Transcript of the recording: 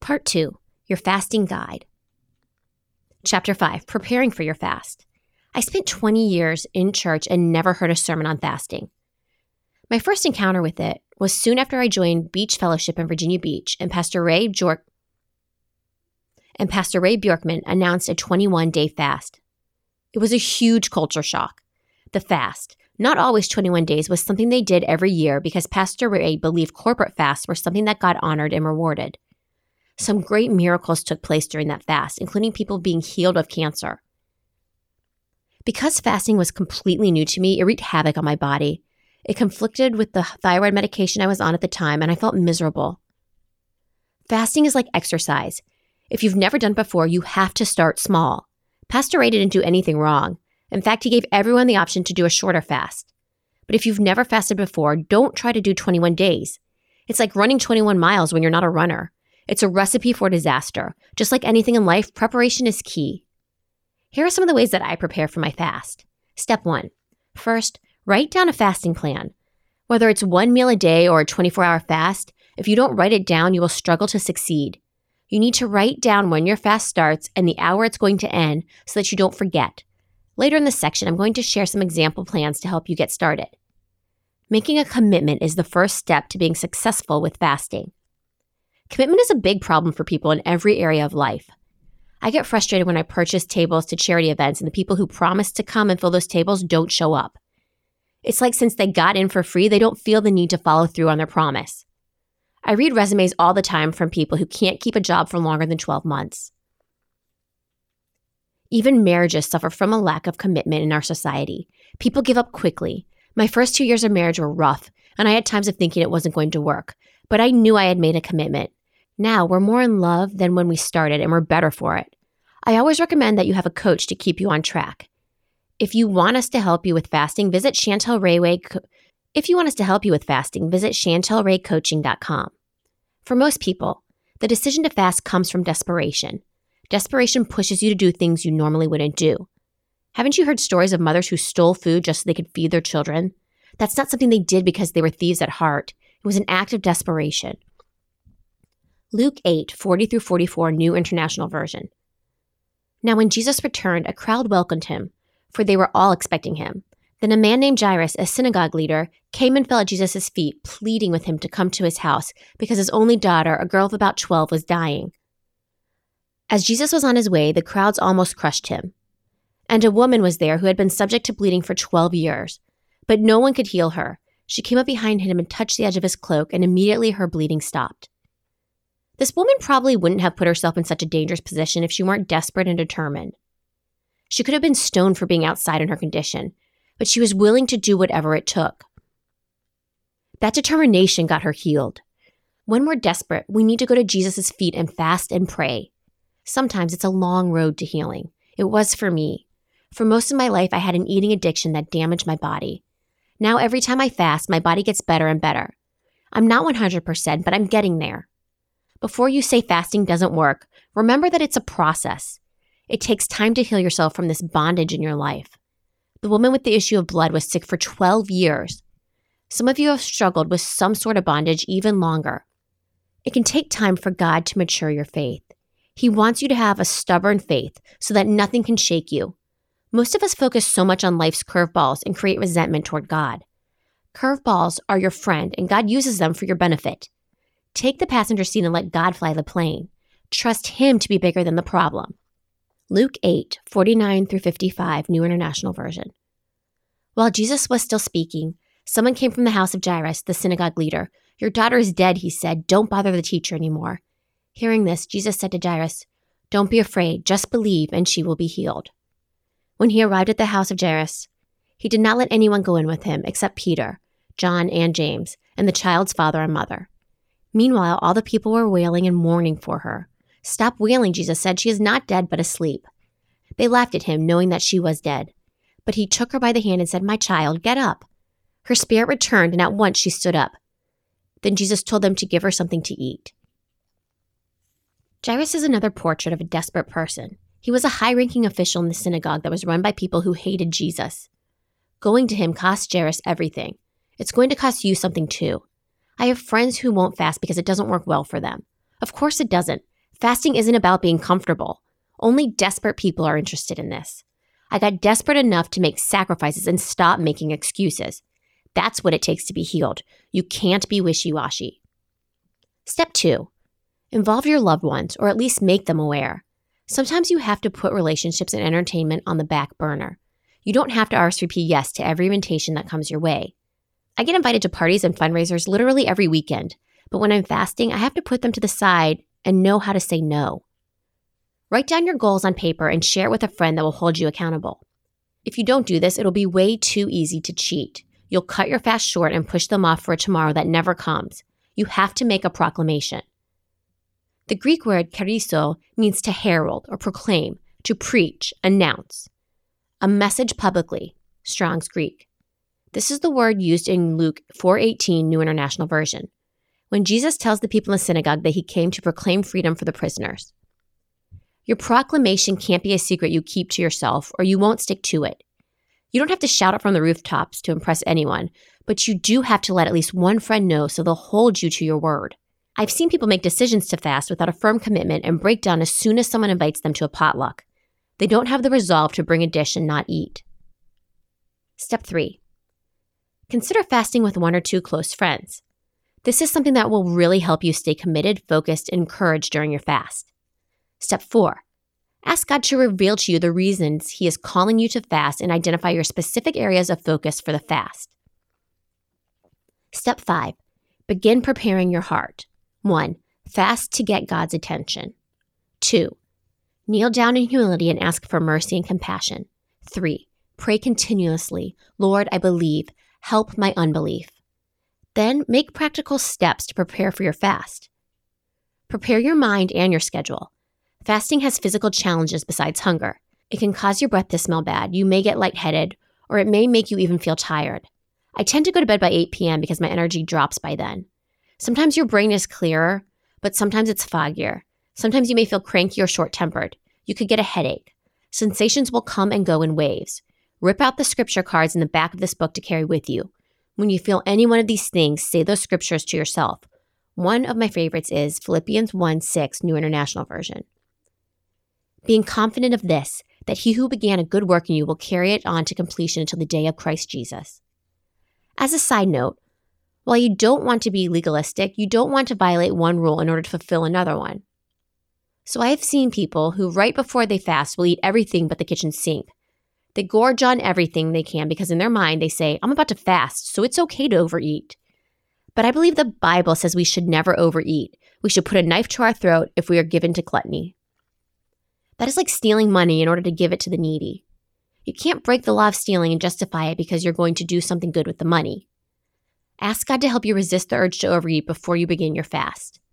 Part 2, Your Fasting Guide. Chapter 5, Preparing for Your Fast. I spent 20 years in church and never heard a sermon on fasting. My first encounter with it was soon after I joined Beach Fellowship in Virginia Beach, and Pastor Ray Bjorkman announced a 21-day fast. It was a huge culture shock. The fast, not always 21 days, was something they did every year because Pastor Ray believed corporate fasts were something that God honored and rewarded. Some great miracles took place during that fast, including people being healed of cancer. Because fasting was completely new to me, it wreaked havoc on my body. It conflicted with the thyroid medication I was on at the time, and I felt miserable. Fasting is like exercise. If you've never done it before, you have to start small. Pastor Ray didn't do anything wrong. In fact, he gave everyone the option to do a shorter fast. But if you've never fasted before, don't try to do 21 days. It's like running 21 miles when you're not a runner. It's a recipe for disaster. Just like anything in life, preparation is key. Here are some of the ways that I prepare for my fast. Step 1. First, write down a fasting plan. Whether it's one meal a day or a 24-hour fast, if you don't write it down, you will struggle to succeed. You need to write down when your fast starts and the hour it's going to end so that you don't forget. Later in this section, I'm going to share some example plans to help you get started. Making a commitment is the first step to being successful with fasting. Commitment is a big problem for people in every area of life. I get frustrated when I purchase tables to charity events and the people who promise to come and fill those tables don't show up. It's like since they got in for free, they don't feel the need to follow through on their promise. I read resumes all the time from people who can't keep a job for longer than 12 months. Even marriages suffer from a lack of commitment in our society. People give up quickly. My first 2 years of marriage were rough, and I had times of thinking it wasn't going to work, but I knew I had made a commitment. Now, we're more in love than when we started, and we're better for it. I always recommend that you have a coach to keep you on track. If you want us to help you with fasting, visit chantelraycoaching.com. For most people, the decision to fast comes from desperation. Desperation pushes you to do things you normally wouldn't do. Haven't you heard stories of mothers who stole food just so they could feed their children? That's not something they did because they were thieves at heart. It was an act of desperation. Luke 8:40-44, New International Version. Now when Jesus returned, a crowd welcomed him, for they were all expecting him. Then a man named Jairus, a synagogue leader, came and fell at Jesus' feet, pleading with him to come to his house because his only daughter, a girl of about 12, was dying. As Jesus was on his way, the crowds almost crushed him. And a woman was there who had been subject to bleeding for 12 years, but no one could heal her. She came up behind him and touched the edge of his cloak, and immediately her bleeding stopped. This woman probably wouldn't have put herself in such a dangerous position if she weren't desperate and determined. She could have been stoned for being outside in her condition, but she was willing to do whatever it took. That determination got her healed. When we're desperate, we need to go to Jesus' feet and fast and pray. Sometimes it's a long road to healing. It was for me. For most of my life, I had an eating addiction that damaged my body. Now every time I fast, my body gets better and better. I'm not 100%, but I'm getting there. Before you say fasting doesn't work, remember that it's a process. It takes time to heal yourself from this bondage in your life. The woman with the issue of blood was sick for 12 years. Some of you have struggled with some sort of bondage even longer. It can take time for God to mature your faith. He wants you to have a stubborn faith so that nothing can shake you. Most of us focus so much on life's curveballs and create resentment toward God. Curveballs are your friend, and God uses them for your benefit. Take the passenger seat and let God fly the plane. Trust Him to be bigger than the problem. Luke 8:49-55, New International Version. While Jesus was still speaking, someone came from the house of Jairus, the synagogue leader. "Your daughter is dead," he said. "Don't bother the teacher anymore." Hearing this, Jesus said to Jairus, "Don't be afraid, just believe and she will be healed." When he arrived at the house of Jairus, he did not let anyone go in with him except Peter, John, and James, and the child's father and mother. Meanwhile, all the people were wailing and mourning for her. "Stop wailing," Jesus said. "She is not dead, but asleep." They laughed at him, knowing that she was dead. But he took her by the hand and said, "My child, get up." Her spirit returned, and at once she stood up. Then Jesus told them to give her something to eat. Jairus is another portrait of a desperate person. He was a high-ranking official in the synagogue that was run by people who hated Jesus. Going to him cost Jairus everything. It's going to cost you something too. I have friends who won't fast because it doesn't work well for them. Of course it doesn't. Fasting isn't about being comfortable. Only desperate people are interested in this. I got desperate enough to make sacrifices and stop making excuses. That's what it takes to be healed. You can't be wishy-washy. Step 2, involve your loved ones, or at least make them aware. Sometimes you have to put relationships and entertainment on the back burner. You don't have to RSVP yes to every invitation that comes your way. I get invited to parties and fundraisers literally every weekend, but when I'm fasting, I have to put them to the side and know how to say no. Write down your goals on paper and share it with a friend that will hold you accountable. If you don't do this, it'll be way too easy to cheat. You'll cut your fast short and push them off for a tomorrow that never comes. You have to make a proclamation. The Greek word keriso means to herald or proclaim, to preach, announce. A message publicly, Strong's Greek. This is the word used in Luke 4:18 New International Version, when Jesus tells the people in the synagogue that he came to proclaim freedom for the prisoners. Your proclamation can't be a secret you keep to yourself, or you won't stick to it. You don't have to shout it from the rooftops to impress anyone, but you do have to let at least one friend know so they'll hold you to your word. I've seen people make decisions to fast without a firm commitment and break down as soon as someone invites them to a potluck. They don't have the resolve to bring a dish and not eat. Step 3. Consider fasting with 1 or 2 close friends. This is something that will really help you stay committed, focused, and encouraged during your fast. Step 4. Ask God to reveal to you the reasons He is calling you to fast and identify your specific areas of focus for the fast. Step 5. Begin preparing your heart. 1. Fast to get God's attention. 2. Kneel down in humility and ask for mercy and compassion. 3. Pray continuously. Lord, I believe. Help my unbelief. Then make practical steps to prepare for your fast. Prepare your mind and your schedule. Fasting has physical challenges besides hunger. It can cause your breath to smell bad. You may get lightheaded, or it may make you even feel tired. I tend to go to bed by 8 p.m. because my energy drops by then. Sometimes your brain is clearer, but sometimes it's foggier. Sometimes you may feel cranky or short-tempered. You could get a headache. Sensations will come and go in waves. Rip out the scripture cards in the back of this book to carry with you. When you feel any one of these things, say those scriptures to yourself. One of my favorites is Philippians 1:6 New International Version. Being confident of this, that he who began a good work in you will carry it on to completion until the day of Christ Jesus. As a side note, while you don't want to be legalistic, you don't want to violate one rule in order to fulfill another one. So I have seen people who right before they fast will eat everything but the kitchen sink. They gorge on everything they can because in their mind they say, I'm about to fast, so it's okay to overeat. But I believe the Bible says we should never overeat. We should put a knife to our throat if we are given to gluttony. That is like stealing money in order to give it to the needy. You can't break the law of stealing and justify it because you're going to do something good with the money. Ask God to help you resist the urge to overeat before you begin your fast.